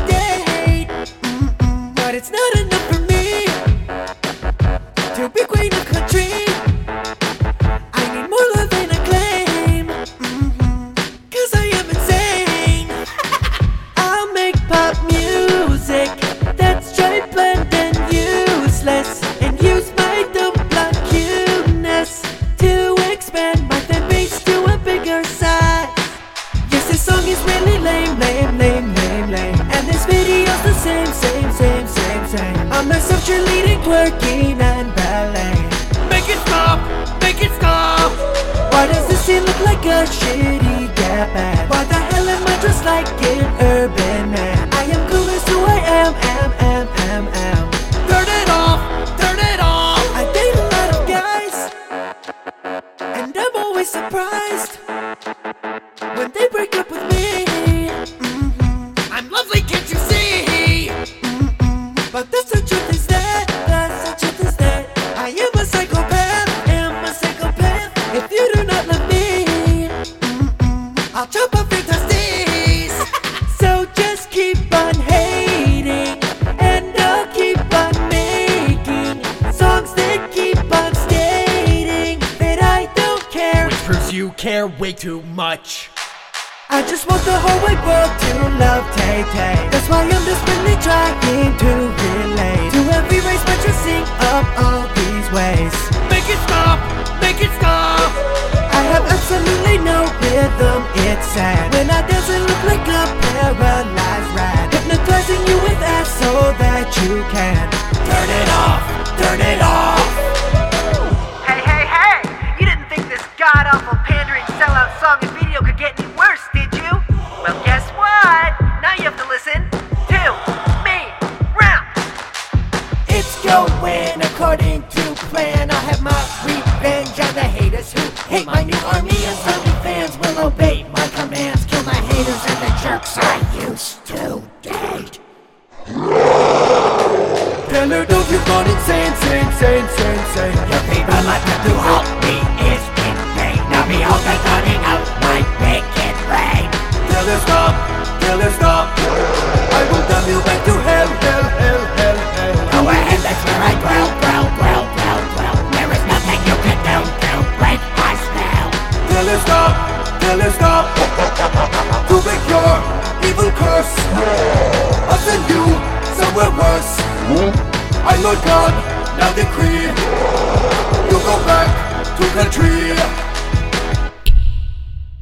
date. But it's not enough for me to be queen of country. I need more love and acclaim, cause I am insane. I'll make pop music that's straight, bland and useless, and use my dumb blonde cuteness to expand my fan base to a bigger size. Yes, this song is really lame, lame, lame, lame, lame, and this video's the same, same, same, same, same. I'm myself cheerleading, twerking and ballet. Make it stop, make it stop. Why does this scene look like a shitty gap band? Why the hell am I dressed like an urban man? I am cool as who I am. Turn it off, turn it off. I date a lot of guys, and I'm always surprised when they break up with me. I'm lovely, can't you see? But that's the truth is that, I am a psychopath, If you do not love me, I'll chop off your testes. So just keep on hating, and I'll keep on making songs that keep on stating that I don't care. Which proves you care way too much. I just want the whole wide world to love Tay-Tay. That's why I'm desperately trying to relate to every race, but you sing up all these ways. Make it stop, make it stop. I have absolutely no rhythm, it's sad. When I dance I look like a paralyzed rat, hypnotizing you with ass so that you can Turn it off, turn it off. Hey, hey, hey! You didn't think this god-awful pandering sellout song and video could get any worse, did you? Well, guess what? Now you have to listen to me rap. It's going according to plan. I have my revenge on the haters who hate my new army, and zombie fans will obey my commands. Kill my haters and the jerks I used to date. Tell her don't you gone insane. Your people like to help me is in vain. Now behold the turning out my wicked brain. Tell her stop. I will damn you back to hell. Go ahead, that's where I dwell. There is nothing you can do break my spell. Tell her stop. To make your evil curse. I'll send you somewhere worse. I'm Lord God, now decree.